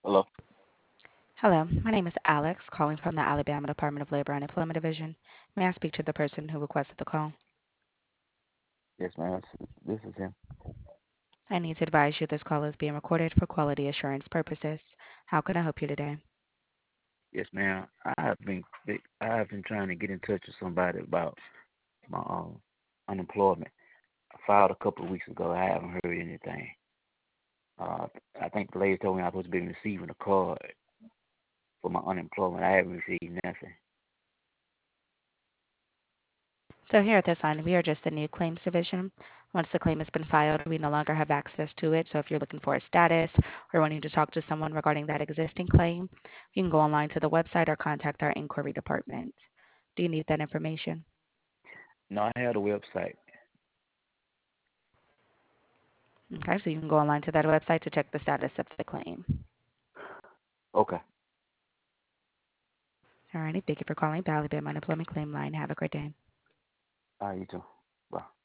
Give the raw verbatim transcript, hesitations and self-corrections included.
Hello. Hello, my name is Alex, calling from the Alabama Department of Labor and Employment Division. May I speak to the person who requested the call? Yes, ma'am. This is, this is him. I need to advise you this call is being recorded for quality assurance purposes. How can I help you today? Yes, ma'am. I have been I have been trying to get in touch with somebody about my um, unemployment. I filed a couple of weeks ago. I haven't heard anything. Uh, I think the lady told me I was supposed to be receiving a card for my unemployment. I haven't received nothing. So, here at this line, we are just the new claims division. Once the claim has been filed, we no longer have access to it. So, if you're looking for a status or wanting to talk to someone regarding that existing claim, you can go online to the website or contact our inquiry department. Do you need that information? No, I had a website. Okay, so you can go online to that website to check the status of the claim. Okay. Alrighty, thank you for calling the Alabama Unemployment Claim Line. Have a great day. All right, you too. Bye.